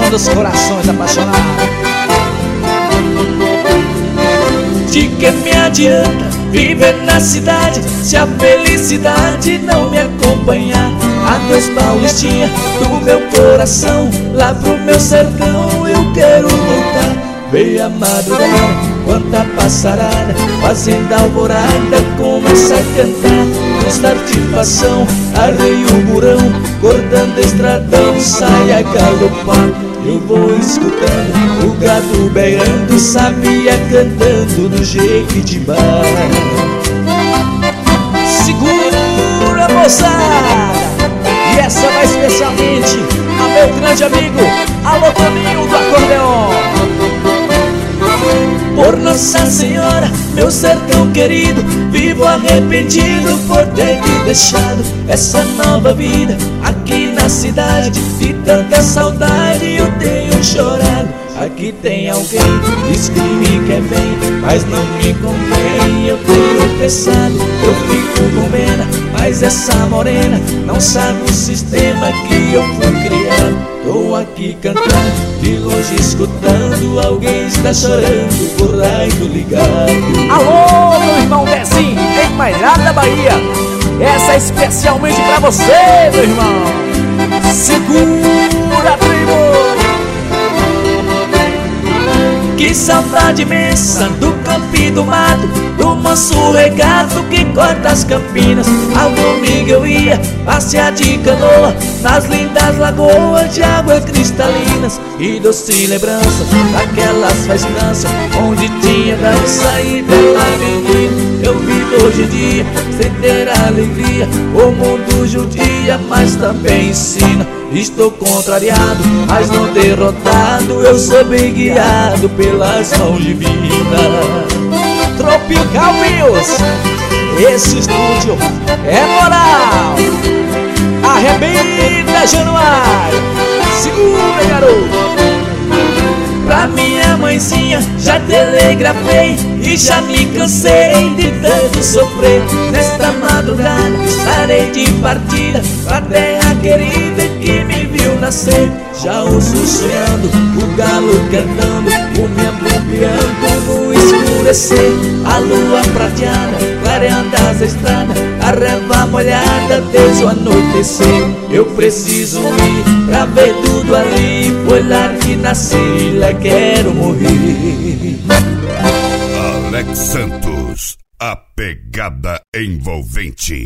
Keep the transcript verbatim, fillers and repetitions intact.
som dos corações apaixonados. De que me adianta viver na cidade se a felicidade não me acompanhar? Adeus Paulistinha do meu coração, lá pro meu sertão eu quero voltar. Veio a madrugada, quanta passarada, fazendo alvorada, começa a cantar. Luz da artifação, arreia o burão, cortando estradão, sai a galopar. Eu vou escutando o gado berrando, sabia cantando do Jequitibá. Segura, moçada! E essa vai especialmente a meu grande amigo, alô Toninho do acordeon. Por Nossa Senhora, meu sertão querido, vivo arrependido por ter te deixado essa nova vida aqui na cidade. De tanta saudade eu tenho chorado. Aqui tem alguém, diz que me quer bem, mas não me convém. Eu tenho pensado, eu fico com pena, mas essa morena não sabe o sistema que eu fui criado. Tô aqui cantando, de longe escutando, alguém está chorando por rádio ligado. Alô, meu irmão Dezinho, em Mairada da Bahia, essa é especialmente pra você, meu irmão. Segura, tribo! Que saudade imensa do campo e do mato, do manso regato que corta as campinas. Ao domingo eu ia passear de canoa nas lindas lagoas de águas cristalinas. E doce lembrança daquelas festanças onde tinha dança e bela menina. Eu vivo hoje em dia sem ter alegria, o mundo judia, mas também ensina. Estou contrariado, mas não derrotado, eu sou bem guiado pelas mãos divinas. Tropical Mills, esse estúdio é moral. Arrebenta, Januário, segura, garoto. Pra minha mãezinha já telegrafei e já me cansei de tanto sofrer. Nesta madrugada estarei de partida pra terra querida que me viu nascer. Já ouço sonhando, o galo cantando, o me ampliando no escurecer. A lua prateada clareando as estradas, a relva molhada desde o anoitecer. Eu preciso ir pra ver tudo ali, foi lá que nasci, lá quero morrer. Alex Santos, a pegada envolvente.